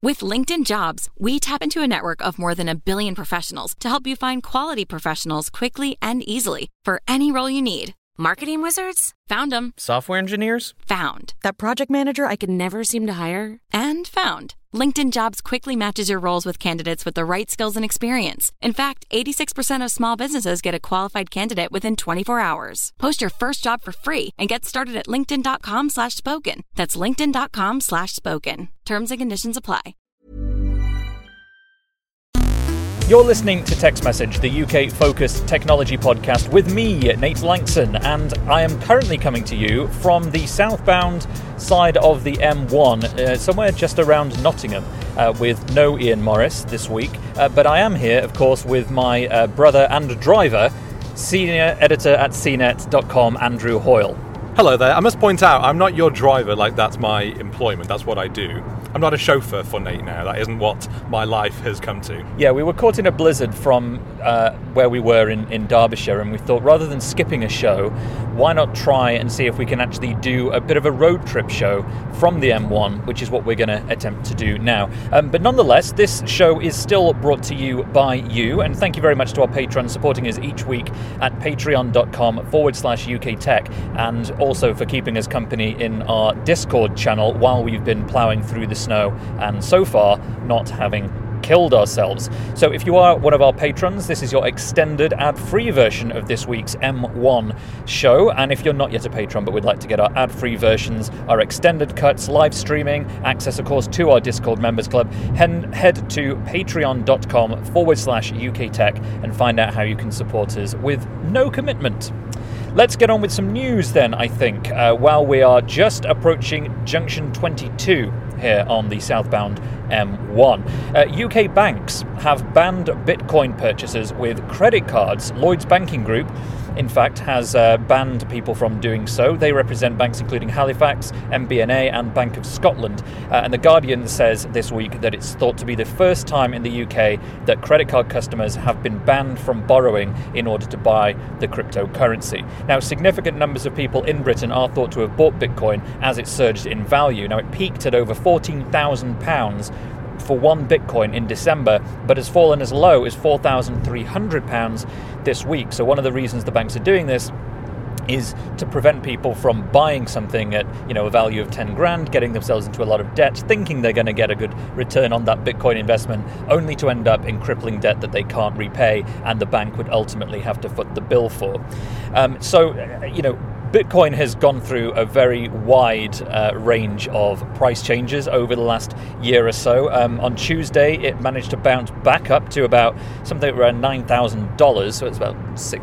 With LinkedIn Jobs, we tap into a network of more than 1 billion professionals to help you find quality professionals quickly and easily for any role you need. Marketing wizards? Found them. Software engineers? Found. That project manager I could never seem to hire? And found. LinkedIn Jobs quickly matches your roles with candidates with the right skills and experience. In fact, 86% of small businesses get a qualified candidate within 24 hours. Post your first job for free and get started at linkedin.com/spoken. That's linkedin.com/spoken. Terms and conditions apply. You're listening to Text Message, the UK-focused technology podcast with me, Nate Langton, and I am currently coming to you from the southbound side of the M1, somewhere just around Nottingham, with no Ian Morris this week. But I am here, of course, with my brother and driver, senior editor at cnet.com, Andrew Hoyle. Hello there. I must point out, I'm not your driver, like that's my employment, that's what I do. I'm not a chauffeur for Nate now, that isn't what my life has come to. Yeah, we were caught in a blizzard from where we were in Derbyshire, and we thought rather than skipping a show, why not try and see if we can actually do a bit of a road trip show from the M1, which is what we're going to attempt to do now. But nonetheless, this show is still brought to you by you, and thank you very much to our patrons supporting us each week at patreon.com/UK Tech, and also for keeping us company in our Discord channel while we've been ploughing through the snow and so far not having killed ourselves. So if you are one of our patrons, this is your extended ad-free version of this week's M1 show, and if you're not yet a patron but would like to get our ad-free versions, our extended cuts, live streaming, access of course to our Discord members club, head to patreon.com/UK Tech and find out how you can support us with no commitment. Let's get on with some news then, I think, while we are just approaching Junction 22 here on the southbound M1. UK banks have banned Bitcoin purchases with credit cards. Lloyds Banking Group, in fact, has banned people from doing so. They represent banks including Halifax, MBNA and Bank of Scotland. And The Guardian says this week that it's thought to be the first time in the UK that credit card customers have been banned from borrowing in order to buy the cryptocurrency. Now, significant numbers of people in Britain are thought to have bought Bitcoin as it surged in value. Now, it peaked at over £14,000 for one Bitcoin in December, but has fallen as low as £4,300 this week. So one of the reasons the banks are doing this is to prevent people from buying something at, a value of 10 grand, getting themselves into a lot of debt, thinking they're going to get a good return on that Bitcoin investment, only to end up in crippling debt that they can't repay and the bank would ultimately have to foot the bill for. Bitcoin has gone through a very wide range of price changes over the last year or so. On Tuesday, it managed to bounce back up to about something around $9,000, so it's about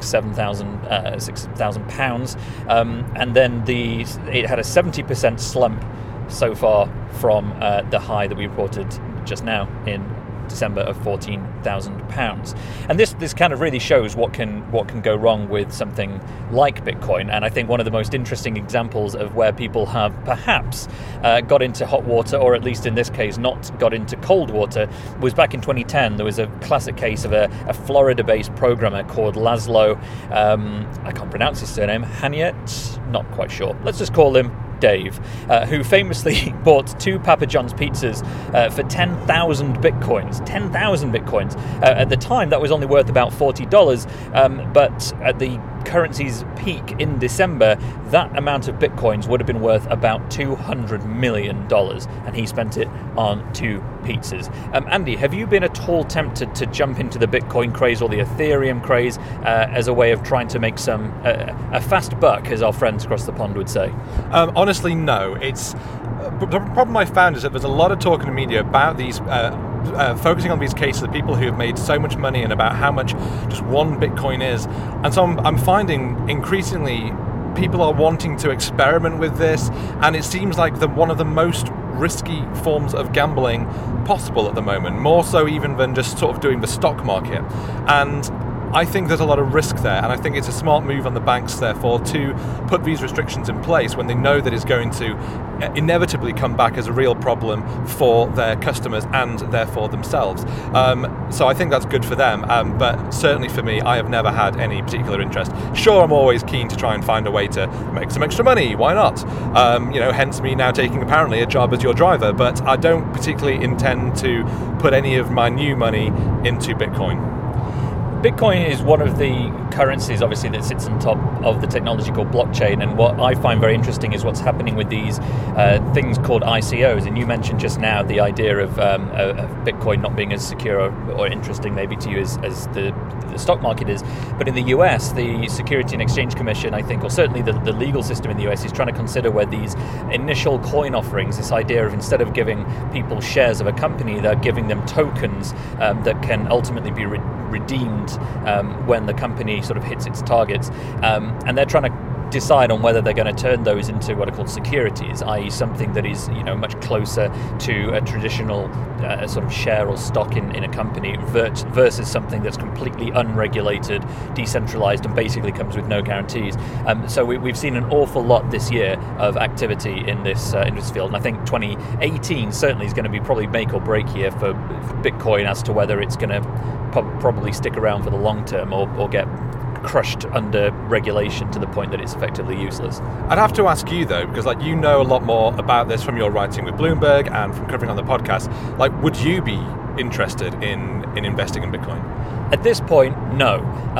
£6,000, and then it had a 70% slump so far from the high that we reported just now in December of £14,000, and this kind of really shows what can go wrong with something like Bitcoin. And I think one of the most interesting examples of where people have perhaps got into hot water, or at least in this case not got into cold water, was back in 2010. There was a classic case of a Florida-based programmer called Laszlo. I can't pronounce his surname. Haniet, not quite sure. Let's just call him Dave, who famously bought 2 Papa John's pizzas for 10,000 bitcoins. 10,000 bitcoins. At the time, that was only worth about $40, but at the currency's peak in December, that amount of bitcoins would have been worth about $200 million, and he spent it on 2 pizzas. Andy, have you been at all tempted to jump into the Bitcoin craze or the Ethereum craze as a way of trying to make a fast buck, as our friends across the pond would say? Honestly, no. It's the problem I found is that there's a lot of talk in the media about these focusing on these cases of people who have made so much money and about how much just one Bitcoin is, and so I'm finding increasingly people are wanting to experiment with this, and it seems like one of the most risky forms of gambling possible at the moment, more so even than just sort of doing the stock market. And I think there's a lot of risk there, and I think it's a smart move on the banks, therefore, to put these restrictions in place when they know that it's going to inevitably come back as a real problem for their customers and therefore themselves. So I think that's good for them, but certainly for me, I have never had any particular interest. Sure, I'm always keen to try and find a way to make some extra money. Why not? Hence me now taking apparently a job as your driver, but I don't particularly intend to put any of my new money into Bitcoin. Bitcoin is one of the currencies, obviously, that sits on top of the technology called blockchain, and what I find very interesting is what's happening with these things called ICOs. And you mentioned just now the idea of Bitcoin not being as secure or interesting maybe to you as the stock market is. But in the US, the Security and Exchange Commission, I think, or certainly the legal system in the US, is trying to consider where these initial coin offerings, this idea of instead of giving people shares of a company, they're giving them tokens that can ultimately be redeemed when the company sort of hits its targets, and they're trying to decide on whether they're going to turn those into what are called securities, i.e. something that is much closer to a traditional sort of share or stock in a company versus something that's completely unregulated, decentralized, and basically comes with no guarantees. So we've seen an awful lot this year of activity in this field, and I think 2018 certainly is going to be probably make or break year for Bitcoin as to whether it's going to probably stick around for the long term or get crushed under regulation to the point that it's effectively useless. I'd have to ask you though, because you know a lot more about this from your writing with Bloomberg and from covering on the podcast. Would you be interested in investing in Bitcoin? At this point, no.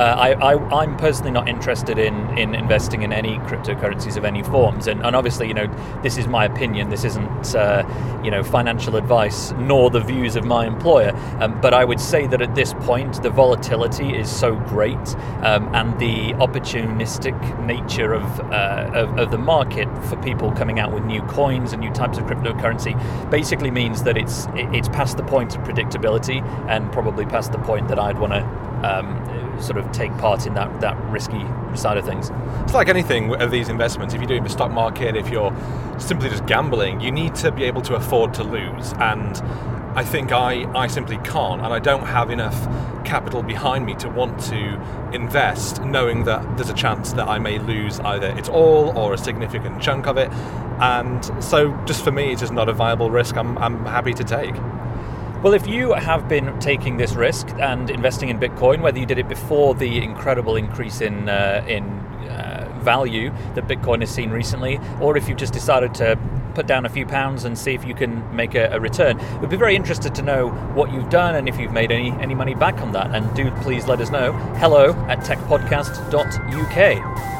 I'm personally not interested in investing in any cryptocurrencies of any forms. And obviously, this is my opinion. This isn't, financial advice, nor the views of my employer. But I would say that at this point, the volatility is so great, and the opportunistic nature of the market for people coming out with new coins and new types of cryptocurrency basically means that it's past the point of predictability and probably past the point that I'd want to sort of take part in that risky side of things. It's like anything of these investments. If you're doing the stock market, if you're simply just gambling, you need to be able to afford to lose. And I think I simply can't, and I don't have enough capital behind me to want to invest knowing that there's a chance that I may lose either it's all or a significant chunk of it. And so just for me, it's just not a viable risk I'm happy to take. Well, if you have been taking this risk and investing in Bitcoin, whether you did it before the incredible increase in value that Bitcoin has seen recently, or if you've just decided to put down a few pounds and see if you can make a return, we'd be very interested to know what you've done and if you've made any money back on that. And do please let us know. hello@techpodcast.uk.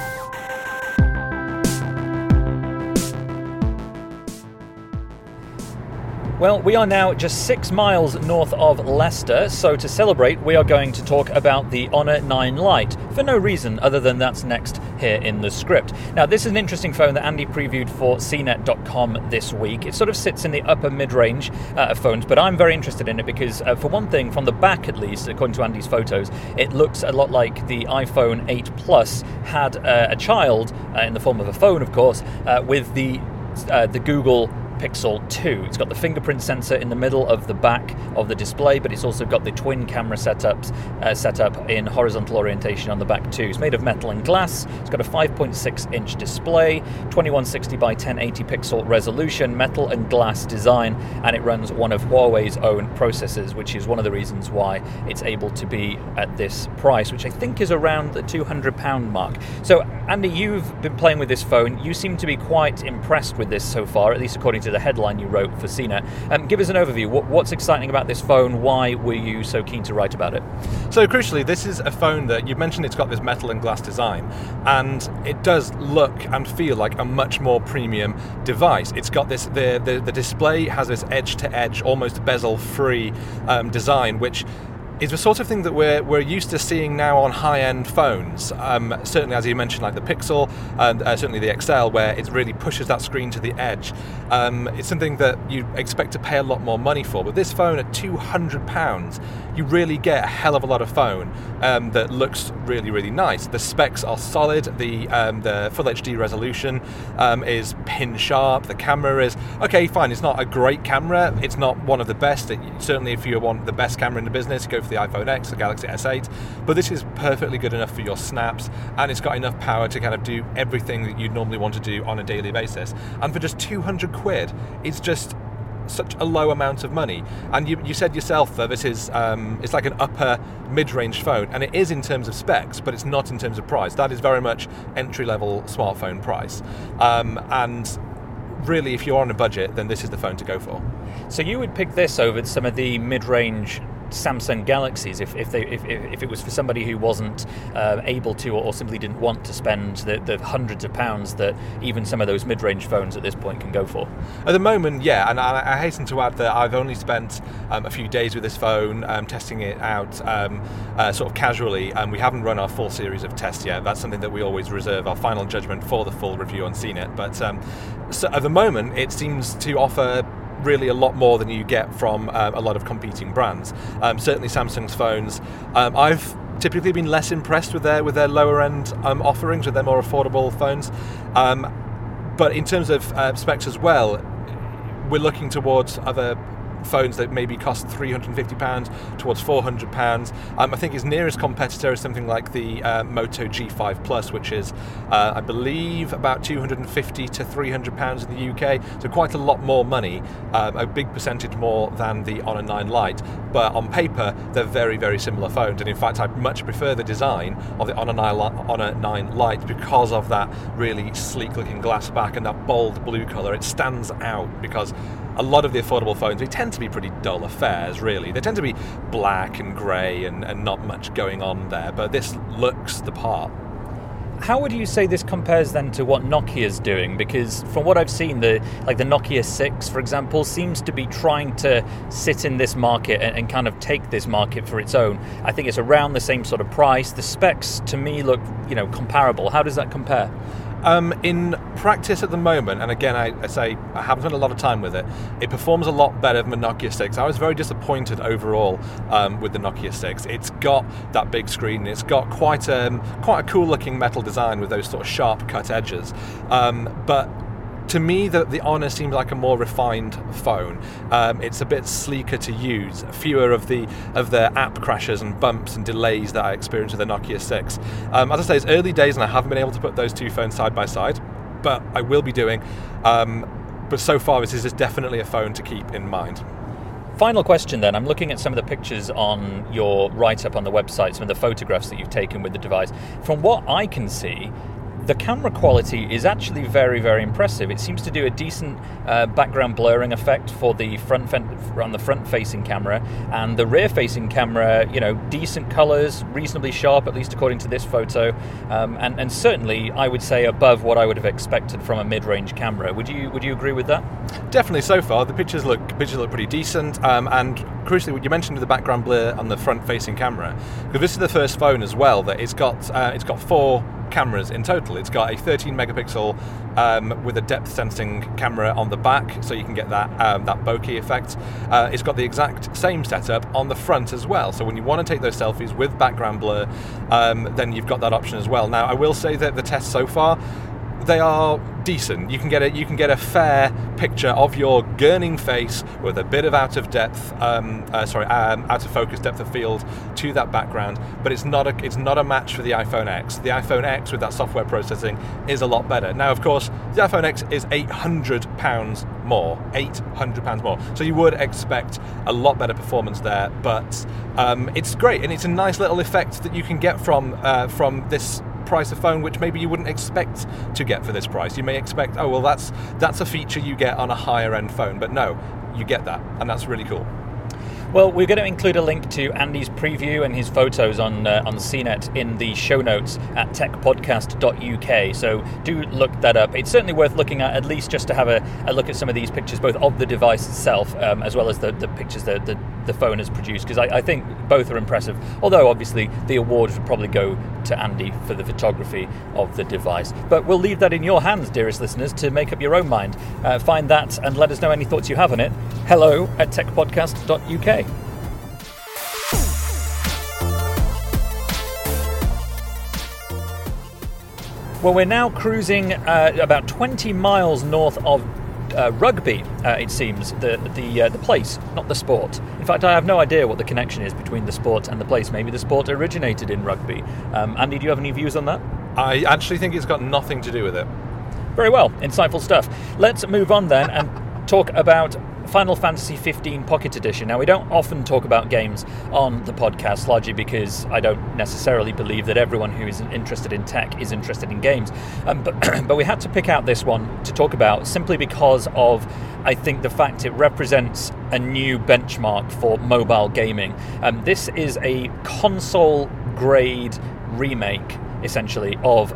Well, we are now just 6 miles north of Leicester, so to celebrate, we are going to talk about the Honor 9 Lite, for no reason other than that's next here in the script. Now, this is an interesting phone that Andy previewed for CNET.com this week. It sort of sits in the upper mid-range of phones, but I'm very interested in it because, for one thing, from the back at least, according to Andy's photos, it looks a lot like the iPhone 8 Plus had a child, in the form of a phone, of course, with the Google Pixel 2. It's got the fingerprint sensor in the middle of the back of the display, but it's also got the twin camera set up in horizontal orientation on the back too. It's made of metal and glass. It's got a 5.6-inch display, 2160 by 1080 pixel resolution, metal and glass design, and it runs one of Huawei's own processors, which is one of the reasons why it's able to be at this price, which I think is around the £200 mark. So, Andy, you've been playing with this phone. You seem to be quite impressed with this so far, at least according to the headline you wrote for CNET. Give us an overview. What's exciting about this phone? Why were you so keen to write about it? So crucially, this is a phone that you mentioned it's got this metal and glass design, and it does look and feel like a much more premium device. It's got this, the display has this edge-to-edge, almost bezel-free design, which is the sort of thing that we're used to seeing now on high-end phones. Certainly, as you mentioned, like the Pixel and certainly the XL, where it really pushes that screen to the edge. It's something that you expect to pay a lot more money for. But this phone at £200, you really get a hell of a lot of phone that looks really, really nice. The specs are solid. The Full HD resolution is pin sharp. The camera is okay, fine. It's not a great camera. It's not one of the best. Certainly, if you want the best camera in the business, go for the iPhone X, the Galaxy S8, but this is perfectly good enough for your snaps, and it's got enough power to kind of do everything that you'd normally want to do on a daily basis. And for just 200 quid, it's just such a low amount of money. And you said yourself that this is it's like an upper mid-range phone, and it is in terms of specs, but it's not in terms of price. That is very much entry-level smartphone price. And really, if you're on a budget, then this is the phone to go for. So you would pick this over some of the mid-range Samsung Galaxies if it was for somebody who wasn't able to or simply didn't want to spend the hundreds of pounds that even some of those mid-range phones at this point can go for? At the moment, yeah, and I hasten to add that I've only spent a few days with this phone, testing it out sort of casually, and we haven't run our full series of tests yet. That's something that we always reserve our final judgment for the full review on CNET. But so at the moment, it seems to offer really a lot more than you get from a lot of competing brands. Certainly Samsung's phones. I've typically been less impressed with their lower end offerings, with their more affordable phones. But in terms of specs as well, we're looking towards other phones that maybe cost £350 towards £400. I think his nearest competitor is something like the Moto G5 Plus, which is, I believe, about £250 to £300 in the UK. So quite a lot more money, a big percentage more than the Honor 9 Lite. But on paper, they're very, very similar phones. And in fact, I much prefer the design of the Honor 9 Lite because of that really sleek-looking glass back and that bold blue colour. It stands out because a lot of the affordable phones, they tend to be pretty dull affairs, really. They tend to be black and grey and not much going on there, but this looks the part. How would you say this compares then to what Nokia's doing? Because from what I've seen, the Nokia 6, for example, seems to be trying to sit in this market and kind of take this market for its own. I think it's around the same sort of price. The specs, to me, look, comparable. How does that compare? In practice at the moment, and again, I say I haven't spent a lot of time with it, it performs a lot better than the Nokia 6. I was very disappointed overall with the Nokia 6. It's got that big screen, it's got quite a cool looking metal design with those sort of sharp cut edges, but to me, the Honor seems like a more refined phone. It's a bit sleeker to use, fewer of the app crashes and bumps and delays that I experienced with the Nokia 6. As I say, it's early days and I haven't been able to put those two phones side by side, but I will be doing. But so far, this is definitely a phone to keep in mind. Final question then. I'm looking at some of the pictures on your write-up on the website, some of the photographs that you've taken with the device. From what I can see, the camera quality is actually very, very impressive. It seems to do a decent background blurring effect for the front-facing camera, and the rear-facing camera, decent colours, reasonably sharp, at least according to this photo, and certainly I would say above what I would have expected from a mid-range camera. Would you agree with that? Definitely. So far, the pictures look pretty decent, and crucially, what you mentioned with the background blur on the front-facing camera, because this is the first phone as well that it's got 4 cameras in total. It's got a 13 megapixel with a depth sensing camera on the back, so you can get that bokeh effect. It's got the exact same setup on the front as well, so when you want to take those selfies with background blur, then you've got that option as well. Now, I will say that the tests so far, they are decent. You can get a fair picture of your gurning face with a bit of out of focus depth of field to that background, but it's not a match for the iPhone X. The iPhone X with that software processing is a lot better. Now, of course, the iPhone X is £800 more. £800 more. So you would expect a lot better performance there, but it's great, and it's a nice little effect that you can get from this price of phone, which maybe you wouldn't expect to get for this price. You may expect, oh well, that's a feature you get on a higher end phone, but no, you get that, and that's really cool. Well, we're going to include a link to Andy's preview and his photos on CNET in the show notes at techpodcast.uk, so do look that up. It's certainly worth looking at least just to have a look at some of these pictures, both of the device itself as well as the pictures that the phone has produced, because I think both are impressive, although obviously the award would probably go to Andy for the photography of the device. But we'll leave that in your hands, dearest listeners, to make up your own mind. Find that and let us know any thoughts you have on it. hello@techpodcast.uk. Well, we're now cruising about 20 miles north of rugby, it seems, the place, not the sport. In fact, I have no idea what the connection is between the sport and the place. Maybe the sport originated in rugby. Andy, do you have any views on that? I actually think it's got nothing to do with it. Very well, insightful stuff. Let's move on then and talk about Final Fantasy 15 Pocket Edition. Now, we don't often talk about games on the podcast, largely because I don't necessarily believe that everyone who is interested in tech is interested in games. But we had to pick out this one to talk about simply because of, I think, the fact it represents a new benchmark for mobile gaming. This is a console-grade remake, essentially, of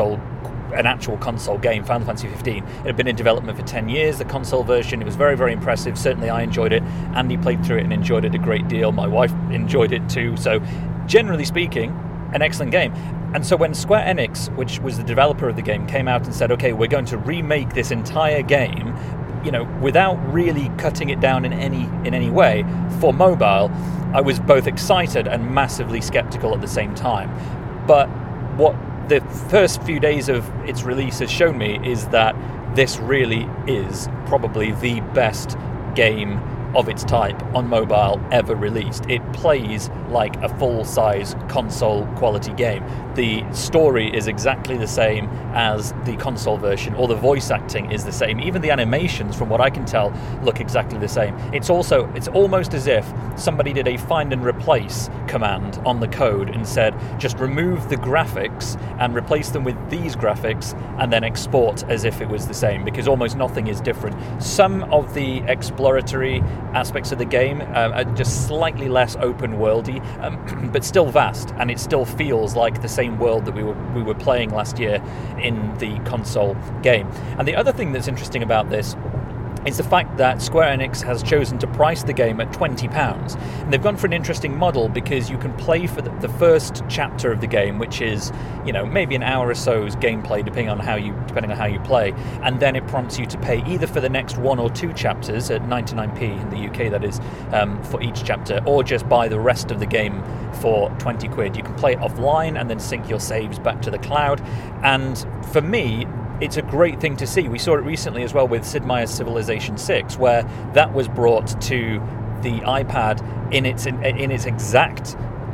an actual console game, Final Fantasy 15. It had been in development for 10 years, the console version. It was very, very impressive. Certainly I enjoyed it. Andy played through it and enjoyed it a great deal. My wife enjoyed it too. So generally speaking, an excellent game. And so when Square Enix, which was the developer of the game, came out and said, okay, we're going to remake this entire game, without really cutting it down in any way for mobile, I was both excited and massively skeptical at the same time. But what the first few days of its release has shown me is that this really is probably the best game of its type on mobile ever released. It plays like a full-size console quality game. The story is exactly the same as the console version, or the voice acting is the same. Even the animations, from what I can tell, look exactly the same. It's almost as if somebody did a find and replace command on the code and said, just remove the graphics and replace them with these graphics and then export as if it was the same, because almost nothing is different. Some of the exploratory aspects of the game are just slightly less open-worldy, but still vast, and it still feels like the same world that we were playing last year in the console game. And the other thing that's interesting about this is the fact that Square Enix has chosen to price the game at £20. And they've gone for an interesting model, because you can play for the first chapter of the game, which is, maybe an hour or so's gameplay, depending on how you play, and then it prompts you to pay either for the next 1 or 2 chapters at 99p in the UK, that is, for each chapter, or just buy the rest of the game for 20 quid. You can play it offline and then sync your saves back to the cloud. And for me, it's a great thing to see. We saw it recently as well with Sid Meier's Civilization 6, where that was brought to the iPad in its exact.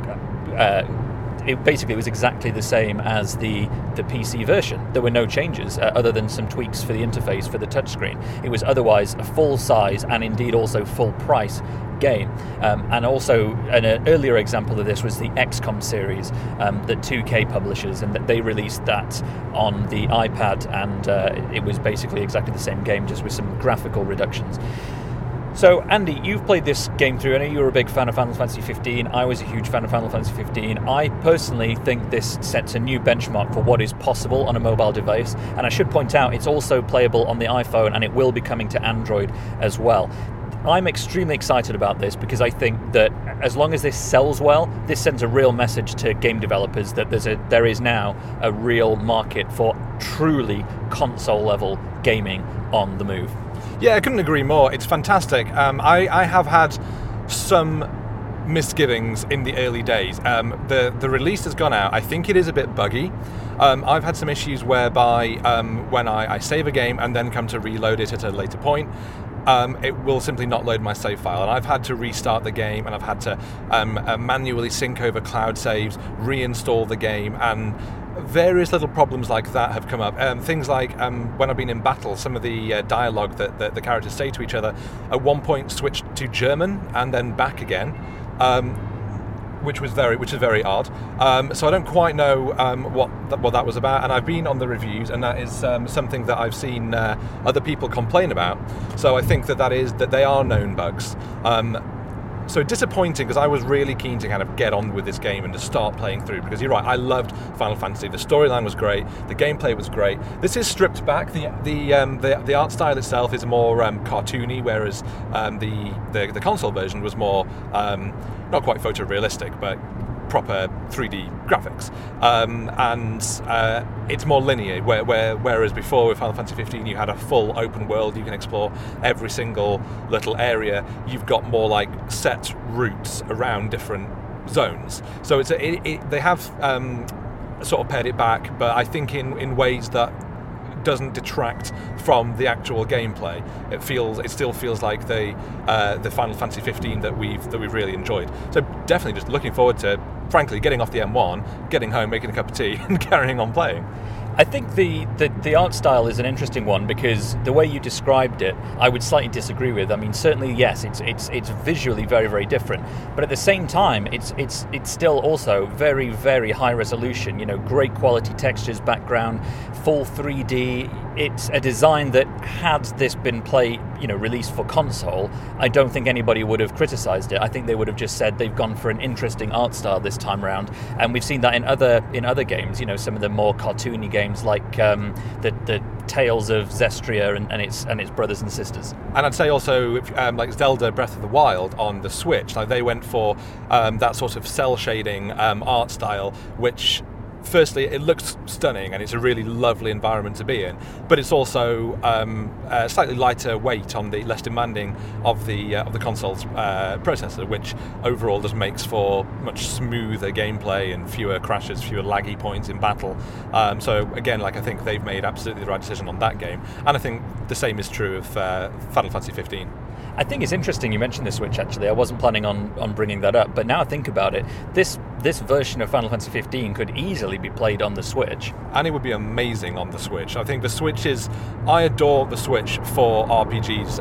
It basically was exactly the same as the PC version. There were no changes other than some tweaks for the interface for the touchscreen. It was otherwise a full size and indeed also full price game. And also an earlier example of this was the XCOM series that 2K publishes, and that they released that on the iPad, and it was basically exactly the same game, just with some graphical reductions. So, Andy, you've played this game through. I know you were a big fan of Final Fantasy 15. I was a huge fan of Final Fantasy 15. I personally think this sets a new benchmark for what is possible on a mobile device. And I should point out, it's also playable on the iPhone, and it will be coming to Android as well. I'm extremely excited about this, because I think that as long as this sells well, this sends a real message to game developers that there is now a real market for truly console-level gaming on the move. Yeah, I couldn't agree more. It's fantastic. I have had some misgivings in the early days. The release has gone out. I think it is a bit buggy. I've had some issues whereby when I save a game and then come to reload it at a later point, it will simply not load my save file, and I've had to restart the game, and I've had to manually sync over cloud saves, reinstall the game, and various little problems like that have come up. Things like when I've been in battle, some of the dialogue that the characters say to each other at one point switched to German and then back again, which is very odd. So I don't quite know what that was about, and I've been on the reviews, and that is something that I've seen other people complain about. So I think that they are known bugs. So disappointing, because I was really keen to kind of get on with this game and to start playing through, because you're right, I loved Final Fantasy. The storyline was great, the gameplay was great. This is stripped back. The art style itself is more cartoony, whereas the console version was more not quite photorealistic, but proper 3D graphics, and it's more linear, whereas before with Final Fantasy 15 you had a full open world, you can explore every single little area, you've got more like set routes around different zones. So they have sort of pared it back, but I think in ways that doesn't detract from the actual gameplay. It still feels like the Final Fantasy 15 that we've really enjoyed. So definitely just looking forward to, frankly, getting off the M1, getting home, making a cup of tea, and carrying on playing. I think the art style is an interesting one, because the way you described it, I would slightly disagree with. I mean, certainly, yes, it's visually very, very different, but at the same time, it's still also very, very high resolution. You know, great quality textures, background, full 3D. It's a design that, had this been released for console, I don't think anybody would have criticised it. I think they would have just said they've gone for an interesting art style this time around, and we've seen that in other games. You know, some of the more cartoony games like the Tales of Zestria and its brothers and sisters. And I'd say also like Zelda Breath of the Wild on the Switch, like they went for that sort of cell shading art style, which firstly, it looks stunning and it's a really lovely environment to be in, but it's also a slightly lighter weight on the less demanding of the console's processor, which overall just makes for much smoother gameplay and fewer crashes, fewer laggy points in battle. So again, like I think they've made absolutely the right decision on that game, and I think the same is true of Final Fantasy 15. I think it's interesting you mentioned the Switch, actually. I wasn't planning on bringing that up, but now I think about it, this version of Final Fantasy 15 could easily be played on the Switch. And it would be amazing on the Switch. I think the Switch I adore the Switch for RPGs.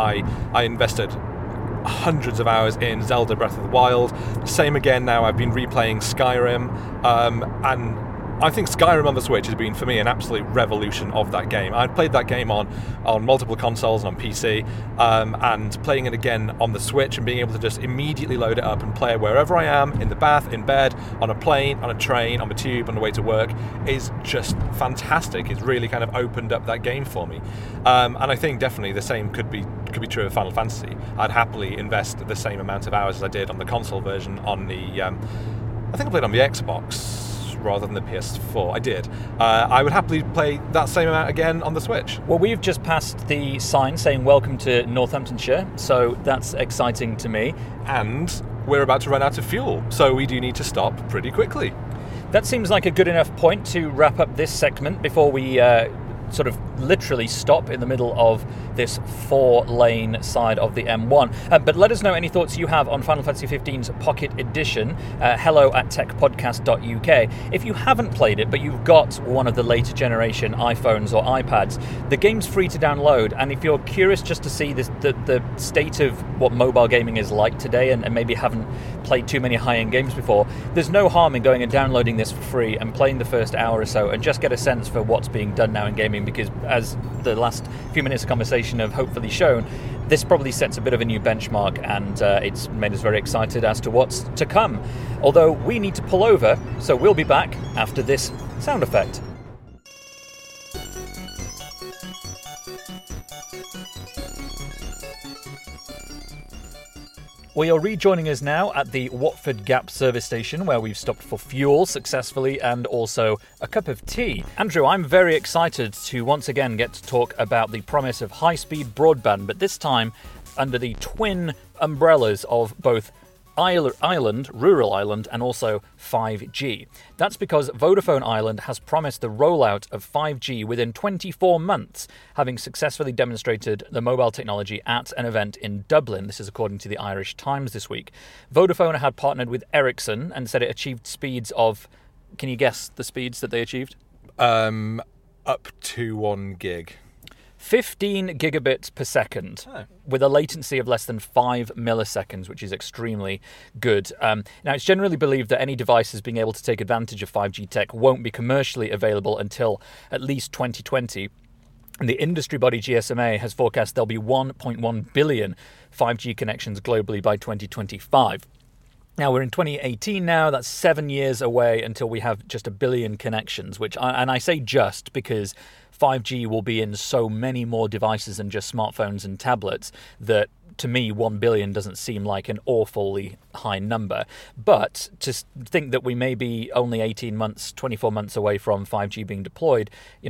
I invested hundreds of hours in Zelda Breath of the Wild. Same again now, I've been replaying Skyrim, and I think Skyrim on the Switch has been, for me, an absolute revolution of that game. I'd played that game on multiple consoles and on PC, and playing it again on the Switch and being able to just immediately load it up and play it wherever I am, in the bath, in bed, on a plane, on a train, on a tube, on the way to work, is just fantastic. It's really kind of opened up that game for me. And I think definitely the same could be true of Final Fantasy. I'd happily invest the same amount of hours as I did on the console version on the... I think I played on the Xbox rather than the PS4. I did. I would happily play that same amount again on the Switch. Well, we've just passed the sign saying welcome to Northamptonshire, so that's exciting to me. And we're about to run out of fuel, so we do need to stop pretty quickly. That seems like a good enough point to wrap up this segment before we sort of literally stop in the middle of this 4-lane side of the M1. But let us know any thoughts you have on Final Fantasy XV's Pocket Edition. hello@techpodcast.uk. If you haven't played it, but you've got one of the later generation iPhones or iPads, the game's free to download. And if you're curious just to see the state of what mobile gaming is like today, and maybe haven't played too many high-end games before, there's no harm in going and downloading this for free and playing the first hour or so and just get a sense for what's being done now in gaming, because as the last few minutes of conversation have hopefully shown, this probably sets a bit of a new benchmark, and it's made us very excited as to what's to come. Although we need to pull over, so we'll be back after this sound effect. Well, you're rejoining us now at the Watford Gap service station, where we've stopped for fuel successfully and also a cup of tea. Andrew, I'm very excited to once again get to talk about the promise of high-speed broadband, but this time under the twin umbrellas of both rural Ireland, and also 5G. That's because Vodafone Ireland has promised the rollout of 5G within 24 months, having successfully demonstrated the mobile technology at an event in Dublin. This is according to the Irish Times this week. Vodafone had partnered with Ericsson and said it achieved speeds of... Can you guess the speeds that they achieved? Up to 1 gig. 15 gigabits per second, with a latency of less than 5 milliseconds, which is extremely good. Now, it's generally believed that any devices being able to take advantage of 5G tech won't be commercially available until at least 2020. And the industry body GSMA has forecast there'll be 1.1 billion 5G connections globally by 2025. Now, we're in 2018 now. That's 7 years away until we have just 1 billion connections, and I say just because 5G will be in so many more devices than just smartphones and tablets that to me, 1 billion doesn't seem like an awfully high number. But to think that we may be only 18 months, 24 months away from 5G being deployed,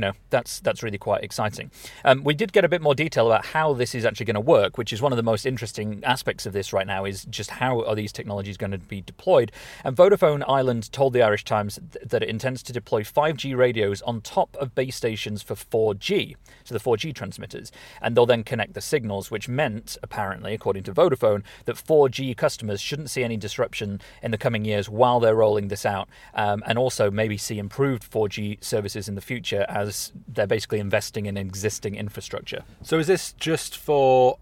that's really quite exciting. We did get a bit more detail about how this is actually going to work, which is one of the most interesting aspects of this right now, is just how are these technologies going to be deployed. And Vodafone Ireland told the Irish Times that it intends to deploy 5G radios on top of base stations for 4G, so the 4G transmitters, and they'll then connect the signals, which meant, apparently, according to Vodafone, that 4G customers shouldn't see any disruption in the coming years while they're rolling this out, and also maybe see improved 4G services in the future as they're basically investing in existing infrastructure. So is this just for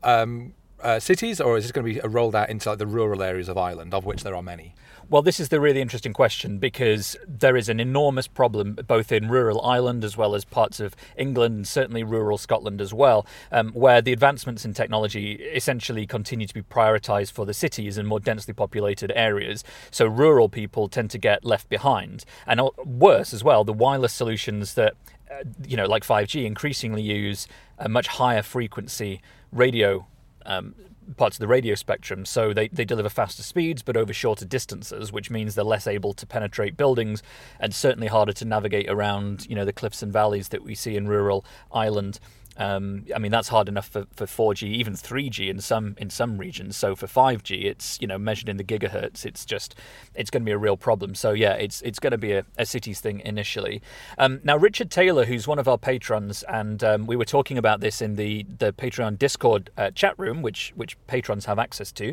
cities, or is this going to be rolled out into the rural areas of Ireland, of which there are many? Well, this is the really interesting question, because there is an enormous problem both in rural Ireland as well as parts of England, and certainly rural Scotland as well, where the advancements in technology essentially continue to be prioritised for the cities and more densely populated areas. So rural people tend to get left behind. And worse as well, the wireless solutions that like 5G increasingly use a much higher frequency radio parts of the radio spectrum, so they deliver faster speeds but over shorter distances, which means they're less able to penetrate buildings and certainly harder to navigate around the cliffs and valleys that we see in rural Ireland. That's hard enough for 4G, even 3G in some regions. So for 5G, it's measured in the gigahertz. It's going to be a real problem. So yeah, it's going to be a cities thing initially. Now Richard Taylor, who's one of our patrons, and we were talking about this in the Patreon Discord chat room, which patrons have access to,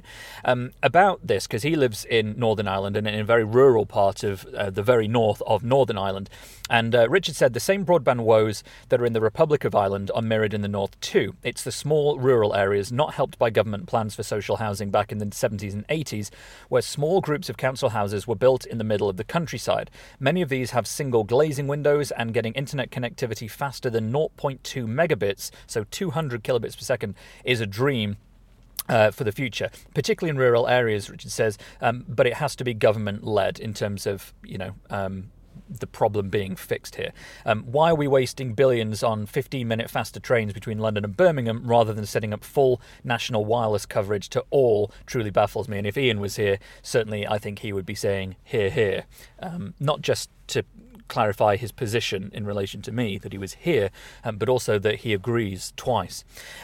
about this, because he lives in Northern Ireland and in a very rural part of the very north of Northern Ireland. And Richard said the same broadband woes that are in the Republic of Ireland are mirrored in the north too. It's the small rural areas not helped by government plans for social housing back in the 70s and 80s, where small groups of council houses were built in the middle of the countryside. Many of these have single glazing windows, and getting internet connectivity faster than 0.2 megabits, so 200 kilobits per second, is a dream for the future, particularly in rural areas, Richard says, but it has to be government-led in terms of, the problem being fixed here. Why are we wasting billions on 15-minute faster trains between London and Birmingham rather than setting up full national wireless coverage to all truly baffles me. And if Ian was here, certainly I think he would be saying, hear, hear. Not just to clarify his position in relation to me, that he was here, but also that he agrees twice.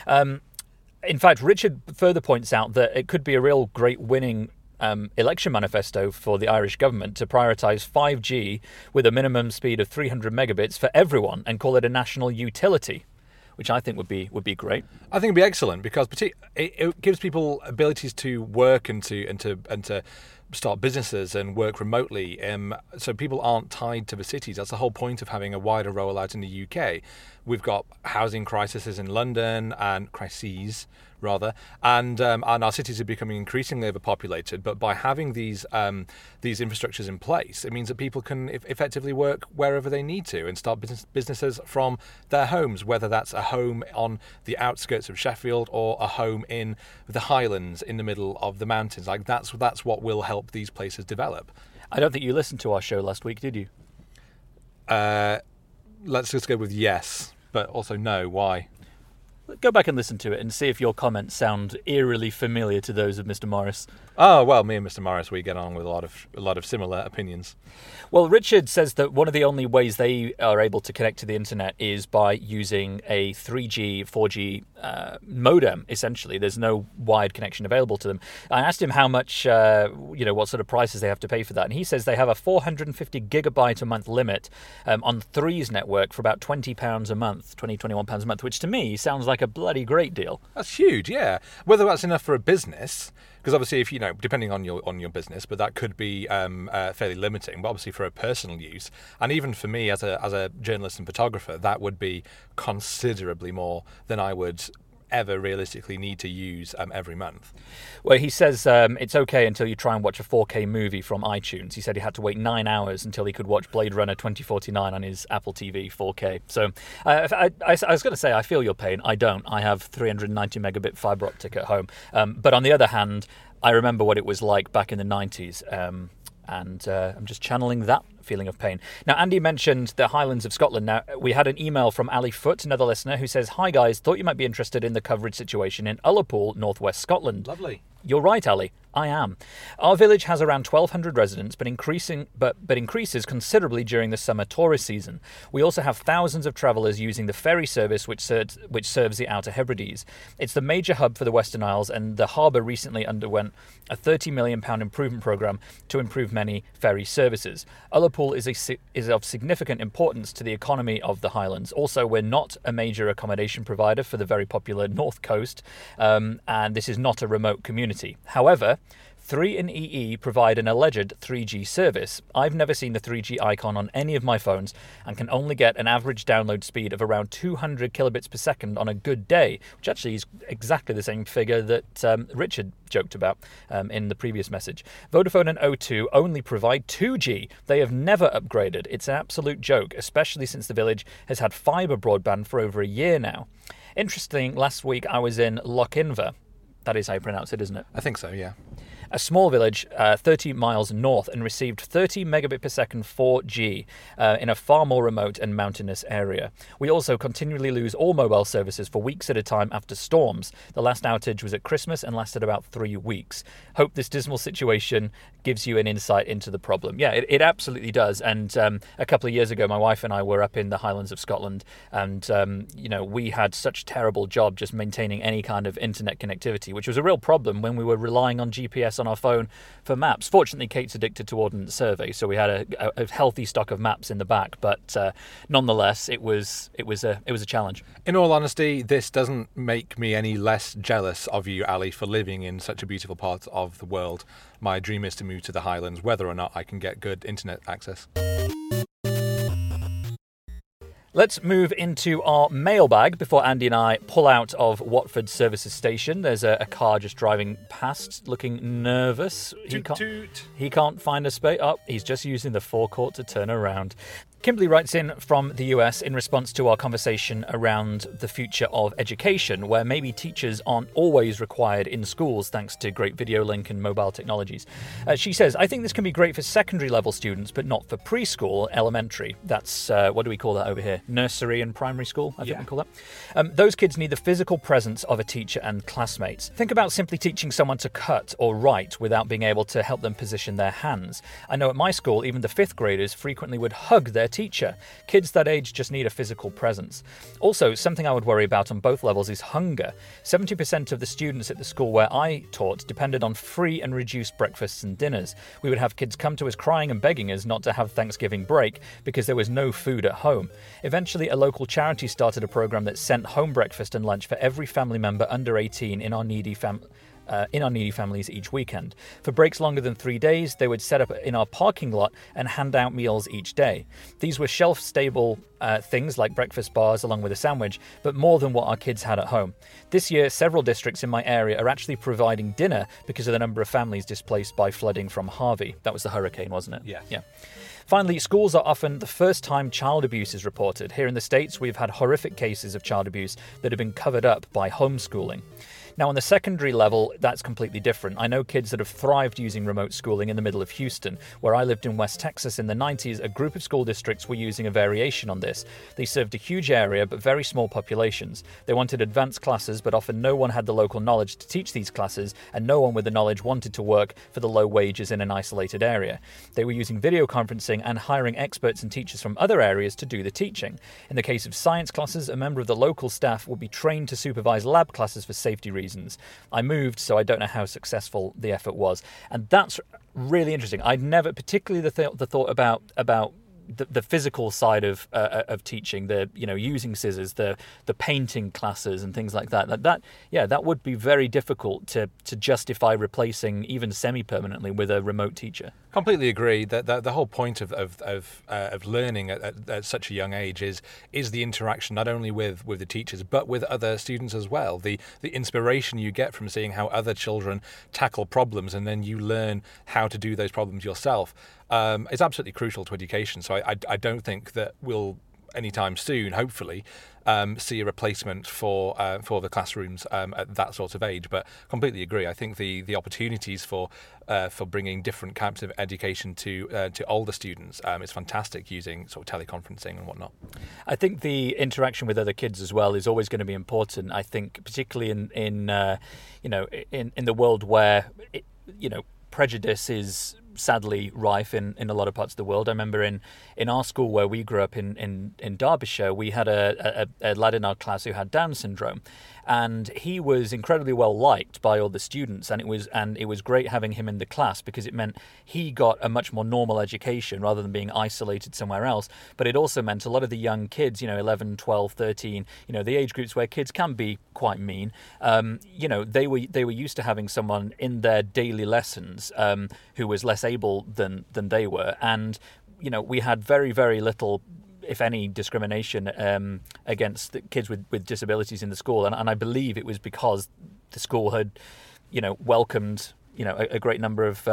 In fact, Richard further points out that it could be a real great winning election manifesto for the Irish government to prioritise 5G with a minimum speed of 300 megabits for everyone and call it a national utility, which I think would be great. I think it'd be excellent, because it gives people abilities to work and to start businesses and work remotely, so people aren't tied to the cities. That's the whole point of having a wider rollout in the UK. We've got housing crises in London, and crises rather, and our cities are becoming increasingly overpopulated. But by having these infrastructures in place, it means that people can effectively work wherever they need to and start businesses from their homes, whether that's a home on the outskirts of Sheffield or a home in the Highlands in the middle of the mountains. Like that's what will help these places develop. I don't think you listened to our show last week, did you? Let's just go with yes, but also no. Why? Go back and listen to it and see if your comments sound eerily familiar to those of Mr. Morris. Oh, well, me and Mr. Morris, we get on with a lot of similar opinions. Well, Richard says that one of the only ways they are able to connect to the internet is by using a 3G, 4G modem, essentially. There's no wired connection available to them. I asked him how much, what sort of prices they have to pay for that. And he says they have a 450 gigabyte a month limit on Three's network for about £20 a month, £21 a month, which to me sounds like a bloody great deal. That's huge, yeah. Whether that's enough for a business, because obviously, if depending on your business, but that could be fairly limiting. But obviously, for a personal use, and even for me as a journalist and photographer, that would be considerably more than I would ever realistically need to use every month. Well, he says it's okay until you try and watch a 4K movie from iTunes. He said he had to wait 9 hours until he could watch Blade Runner 2049 on his Apple TV 4K. So I was going to say, I feel your pain. I don't. I have 390 megabit fibre optic at home. But on the other hand, I remember what it was like back in the 90s. And I'm just channeling that feeling of pain. Now, Andy mentioned the Highlands of Scotland. Now, we had an email from Ali Foote, another listener, who says, "Hi guys, thought you might be interested in the coverage situation in Ullapool, northwest Scotland." Lovely. You're right, Ali. I am. Our village has around 1,200 residents, but increases considerably during the summer tourist season. We also have thousands of travellers using the ferry service which serves the Outer Hebrides. It's the major hub for the Western Isles, and the harbour recently underwent a £30 million improvement programme to improve many ferry services. Ullapool is of significant importance to the economy of the Highlands. Also, we're not a major accommodation provider for the very popular North Coast, and this is not a remote community. However, 3 and EE provide an alleged 3G service. I've never seen the 3G icon on any of my phones and can only get an average download speed of around 200 kilobits per second on a good day, which actually is exactly the same figure that Richard joked about in the previous message. Vodafone and O2 only provide 2G. They have never upgraded. It's an absolute joke, especially since the village has had fibre broadband for over a year now. Interesting, last week I was in Lochinver. That is how you pronounce it, isn't it? I think so, yeah. A small village 30 miles north, and received 30 megabit per second 4G in a far more remote and mountainous area. We also continually lose all mobile services for weeks at a time after storms. The last outage was at Christmas and lasted about 3 weeks. Hope this dismal situation gives you an insight into the problem. Yeah, it absolutely does. And a couple of years ago, my wife and I were up in the Highlands of Scotland, and we had such a terrible job just maintaining any kind of internet connectivity, which was a real problem when we were relying on GPS on our phone for maps. Fortunately, Kate's addicted to Ordnance Survey, so we had a healthy stock of maps in the back. But nonetheless, it was a challenge. In all honesty, this doesn't make me any less jealous of you, Ali, for living in such a beautiful part of the world. My dream is to move to the Highlands, whether or not I can get good internet access. Let's move into our mailbag before Andy and I pull out of Watford Services Station. There's a car just driving past, looking nervous. He can't find a space. Oh, he's just using the forecourt to turn around. Kimberly writes in from the US in response to our conversation around the future of education, where maybe teachers aren't always required in schools thanks to great video link and mobile technologies. She says, "I think this can be great for secondary level students, but not for preschool, elementary." That's, what do we call that over here? Nursery and primary school, I think we call that. Those kids need the physical presence of a teacher and classmates. Think about simply teaching someone to cut or write without being able to help them position their hands. I know at my school, even the 5th graders frequently would hug their teacher. Kids that age just need a physical presence. Also, something I would worry about on both levels is hunger. 70% of the students at the school where I taught depended on free and reduced breakfasts and dinners. We would have kids come to us crying and begging us not to have Thanksgiving break because there was no food at home. Eventually, a local charity started a program that sent home breakfast and lunch for every family member under 18 in our needy families each weekend. For breaks longer than 3 days, they would set up in our parking lot and hand out meals each day. These were shelf-stable things like breakfast bars along with a sandwich, but more than what our kids had at home. This year, several districts in my area are actually providing dinner because of the number of families displaced by flooding from Harvey. That was the hurricane, wasn't it? Yeah. Finally, schools are often the first time child abuse is reported. Here in the States, we've had horrific cases of child abuse that have been covered up by homeschooling. Now, on the secondary level, that's completely different. I know kids that have thrived using remote schooling in the middle of Houston. Where I lived in West Texas in the 90s, a group of school districts were using a variation on this. They served a huge area, but very small populations. They wanted advanced classes, but often no one had the local knowledge to teach these classes, and no one with the knowledge wanted to work for the low wages in an isolated area. They were using video conferencing and hiring experts and teachers from other areas to do the teaching. In the case of science classes, a member of the local staff would be trained to supervise lab classes for safety reasons. I moved, so I don't know how successful the effort was. And that's really interesting. I'd never, particularly the thought about the physical side of teaching, using scissors, the painting classes and things like that. That would be very difficult to justify replacing even semi-permanently with a remote teacher. Completely agree. That the whole point of learning at such a young age is the interaction not only with the teachers but with other students as well. The inspiration you get from seeing how other children tackle problems, and then you learn how to do those problems yourself. Is absolutely crucial to education. So I don't think that we'll anytime soon, hopefully, see a replacement for the classrooms at that sort of age. But completely agree. I think the opportunities for bringing different types of education to older students is fantastic, using sort of teleconferencing and whatnot. I think the interaction with other kids as well is always going to be important. I think particularly in the world where prejudice is sadly rife in a lot of parts of the world. I remember in our school where we grew up in Derbyshire, we had a lad in our class who had Down syndrome, and he was incredibly well liked by all the students, and it was great having him in the class because it meant he got a much more normal education rather than being isolated somewhere else. But it also meant a lot of the young kids, 11, 12, 13, the age groups where kids can be quite mean, they were used to having someone in their daily lessons who was less able than they were, and we had very, very little, if any, discrimination against the kids with disabilities in the school, and I believe it was because the school had welcomed a great number of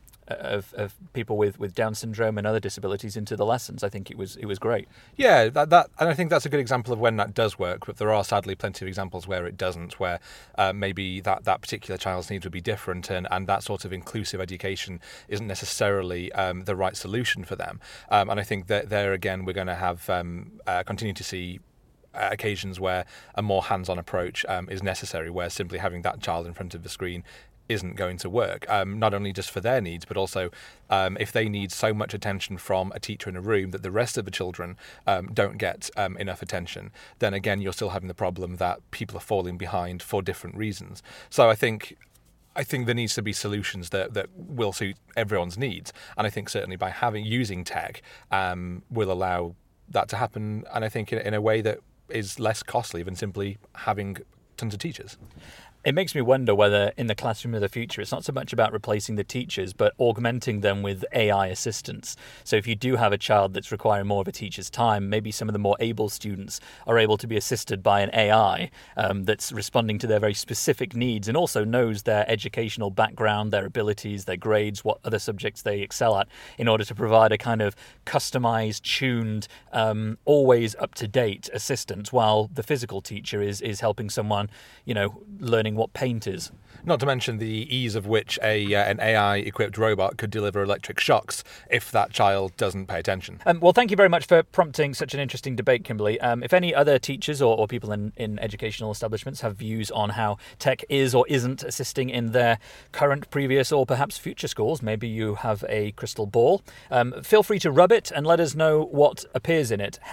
people with Down syndrome and other disabilities into the lessons. I think it was great. Yeah, that and I think that's a good example of when that does work, but there are sadly plenty of examples where it doesn't, where maybe that particular child's needs would be different, and that sort of inclusive education isn't necessarily the right solution for them. And I think that there again we're going to have continue to see occasions where a more hands-on approach is necessary, where simply having that child in front of the screen isn't going to work, not only just for their needs, but also if they need so much attention from a teacher in a room that the rest of the children don't get enough attention, then again you're still having the problem that people are falling behind for different reasons. So I think there needs to be solutions that will suit everyone's needs, and I think certainly by using tech will allow that to happen, and I think in a way that is less costly than simply having tons of teachers. It makes me wonder whether in the classroom of the future, it's not so much about replacing the teachers, but augmenting them with AI assistants. So if you do have a child that's requiring more of a teacher's time, maybe some of the more able students are able to be assisted by an AI that's responding to their very specific needs and also knows their educational background, their abilities, their grades, what other subjects they excel at, in order to provide a kind of customized, tuned, always up-to-date assistant, while the physical teacher is helping someone, learning what paint is. Not to mention the ease of which an AI-equipped robot could deliver electric shocks if that child doesn't pay attention. Well, thank you very much for prompting such an interesting debate, Kimberly. If any other teachers or people in educational establishments have views on how tech is or isn't assisting in their current, previous, or perhaps future schools, maybe you have a crystal ball, feel free to rub it and let us know what appears in it.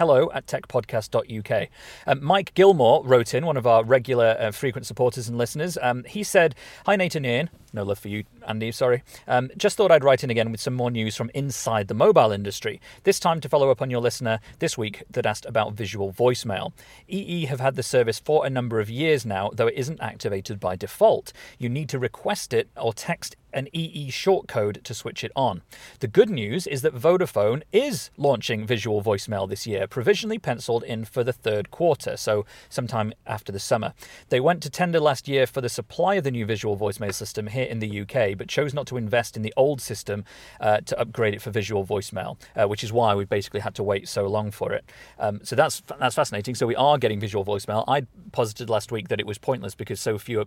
hello@techpodcast.uk. Mike Gilmore wrote in, one of our regular frequent supporters and listeners. He said, "Hi Nathan and Ian." No love for you, Andy, sorry. Just thought I'd write in again with some more news from inside the mobile industry. This time to follow up on your listener this week that asked about visual voicemail. EE have had the service for a number of years now, though it isn't activated by default. You need to request it or text an EE shortcode to switch it on. The good news is that Vodafone is launching visual voicemail this year, provisionally penciled in for the third quarter, so sometime after the summer. They went to tender last year for the supply of the new visual voicemail system here in the UK, but chose not to invest in the old system to upgrade it for visual voicemail, which is why we've basically had to wait so long for it. So that's fascinating. So we are getting visual voicemail. I posited last week that it was pointless because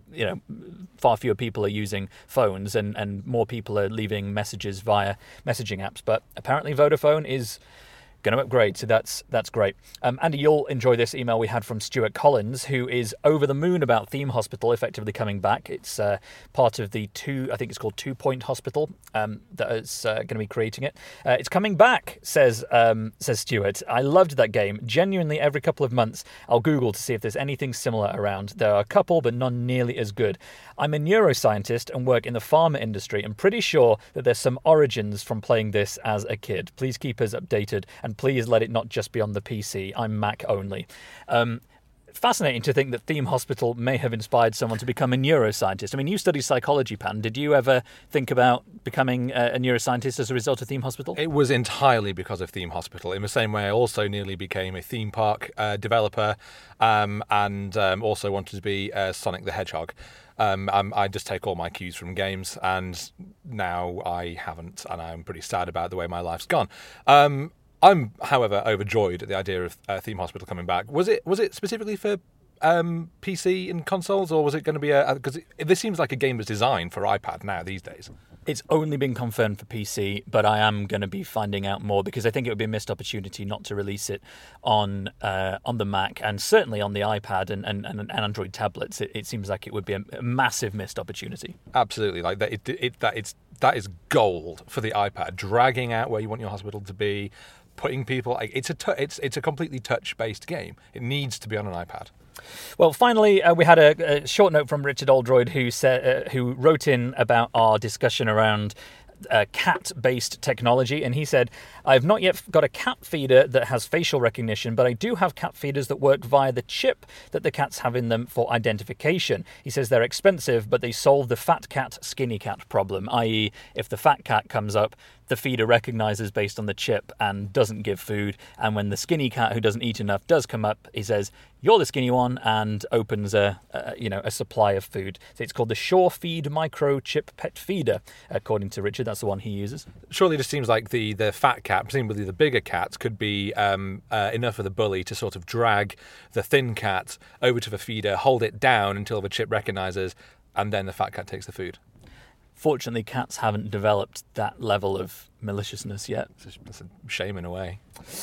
far fewer people are using phones and more people are leaving messages via messaging apps. But apparently Vodafone is going to upgrade, so that's great. Andy, you'll enjoy this email we had from Stuart Collins, who is over the moon about Theme Hospital effectively coming back. It's part of the I think it's called 2 Point Hospital that is going to be creating it. It's coming back, says Stuart. I loved that game. Genuinely, every couple of months, I'll Google to see if there's anything similar around. There are a couple, but none nearly as good. I'm a neuroscientist and work in the pharma industry. I'm pretty sure that there's some origins from playing this as a kid. Please keep us updated and please let it not just be on the PC. I'm Mac only. Fascinating to think that Theme Hospital may have inspired someone to become a neuroscientist. I mean, you study psychology, Pan. Did you ever think about becoming a neuroscientist as a result of Theme Hospital? It was entirely because of Theme Hospital. In the same way, I also nearly became a theme park developer and also wanted to be Sonic the Hedgehog. I just take all my cues from games, and now I haven't, and I'm pretty sad about the way my life's gone. I'm, however, overjoyed at the idea of Theme Hospital coming back. Was it specifically for PC and consoles, or was it going to be because this seems like a game that's designed for iPad now these days? It's only been confirmed for PC, but I am going to be finding out more because I think it would be a missed opportunity not to release it on the Mac and certainly on the iPad and Android tablets. It seems like it would be a massive missed opportunity. Absolutely, like that is gold for the iPad. Dragging out where you want your hospital to be, putting people. It's a completely touch-based game. It needs to be on an iPad. Well, finally, we had a short note from Richard Oldroyd who wrote in about our discussion around cat-based technology, and he said, I've not yet got a cat feeder that has facial recognition, but I do have cat feeders that work via the chip that the cats have in them for identification. He says they're expensive, but they solve the fat cat, skinny cat problem, i.e. if the fat cat comes up, the feeder recognizes based on the chip and doesn't give food, and when the skinny cat who doesn't eat enough does come up, he says, you're the skinny one, and opens a supply of food. So it's called the SureFeed Microchip Pet Feeder, according to Richard. That's the one he uses. Surely it just seems like the fat cat, presumably the bigger cats, could be enough of the bully to sort of drag the thin cat over to the feeder, hold it down until the chip recognizes, and then the fat cat takes the food. Fortunately, cats haven't developed that level of maliciousness yet. That's a shame in a way.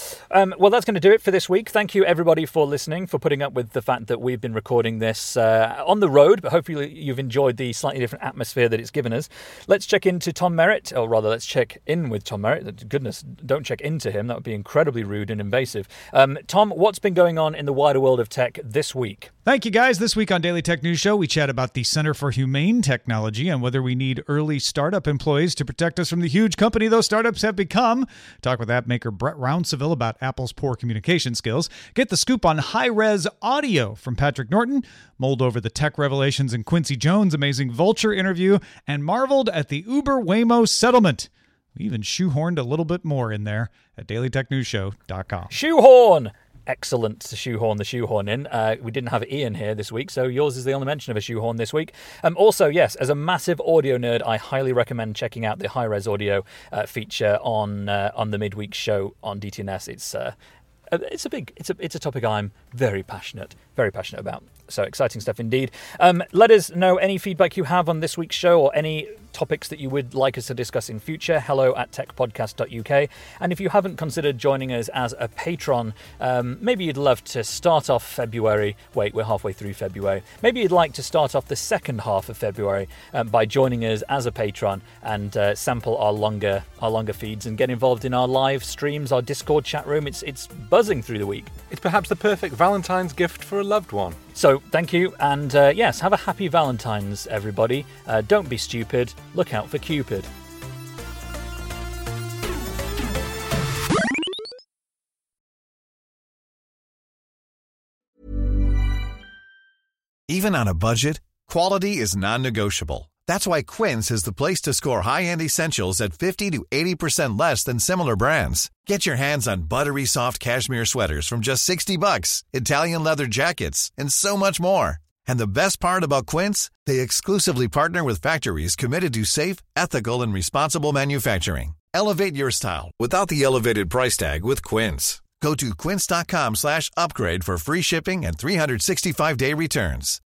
Well, that's going to do it for this week. Thank you, everybody, for listening, for putting up with the fact that we've been recording this on the road, but hopefully you've enjoyed the slightly different atmosphere that it's given us. Let's check into Tom Merritt, or rather, let's check in with Tom Merritt. Goodness, don't check into him. That would be incredibly rude and invasive. Tom, what's been going on in the wider world of tech this week? Thank you, guys. This week on Daily Tech News Show, we chat about the Center for Humane Technology and whether we need early startup employees to protect us from the huge company those startups have become. Talk with app maker Brett Rounceville about Apple's poor communication skills. Get the scoop on high-res audio from Patrick Norton. Mulled over the tech revelations in Quincy Jones' amazing Vulture interview, and marveled at the Uber-Waymo settlement. We even shoehorned a little bit more in there at dailytechnewsshow.com. Shoehorn! Excellent to shoehorn the shoehorn in. We didn't have Ian here this week, so yours is the only mention of a shoehorn this week. Also, yes, as a massive audio nerd, I highly recommend checking out the high-res audio feature on the midweek show on DTNS. It's a topic I'm very passionate about. So exciting stuff indeed. Let us know any feedback you have on this week's show or any topics that you would like us to discuss in future. hello@techpodcast.uk. And if you haven't considered joining us as a patron, maybe you'd love to start off February. Wait, we're halfway through February. Maybe you'd like to start off the second half of February by joining us as a patron and sample our longer feeds and get involved in our live streams, our Discord chat room. It's buzzing through the week. It's perhaps the perfect Valentine's gift for a loved one. So thank you, and yes, have a happy Valentine's, everybody. Don't be stupid. Look out for Cupid. Even on a budget, quality is non-negotiable. That's why Quince is the place to score high-end essentials at 50 to 80% less than similar brands. Get your hands on buttery soft cashmere sweaters from just $60, Italian leather jackets, and so much more. And the best part about Quince, they exclusively partner with factories committed to safe, ethical, and responsible manufacturing. Elevate your style without the elevated price tag with Quince. Go to quince.com/upgrade for free shipping and 365-day returns.